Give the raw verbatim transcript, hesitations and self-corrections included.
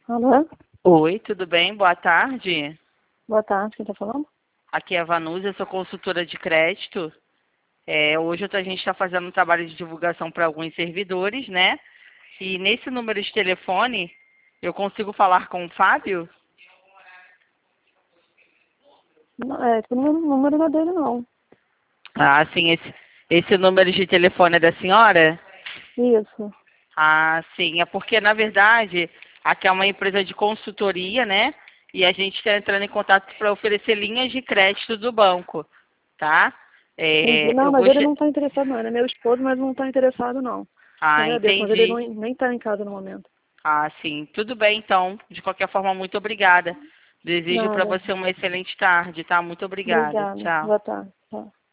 Alô? Oi, tudo bem? Boa tarde. Boa tarde, quem tá falando? Aqui é a Vanusa, eu sou consultora de crédito. É, hoje a gente está fazendo um trabalho de divulgação para alguns servidores, né? E nesse número de telefone, eu consigo falar com o Fábio? Não, é, esse número, número não é dele, não. Ah, sim, esse, esse número de telefone é da senhora? Isso. Ah, sim, é porque, na verdade, aqui é uma empresa de consultoria, né? E a gente está entrando em contato para oferecer linhas de crédito do banco, tá? Entendi. É, Não, eu mas ele gostaria... não tá interessado, não. Ele é meu esposo, mas não tá interessado, não. Ah, Agradeço, mas ele não, entendi. nem tá em casa no momento. Ah, sim. Tudo bem, então. De qualquer forma, muito obrigada. Desejo para Nada. você uma excelente tarde, tá? Muito obrigada. Obrigada. Tchau. Boa tarde. Tchau.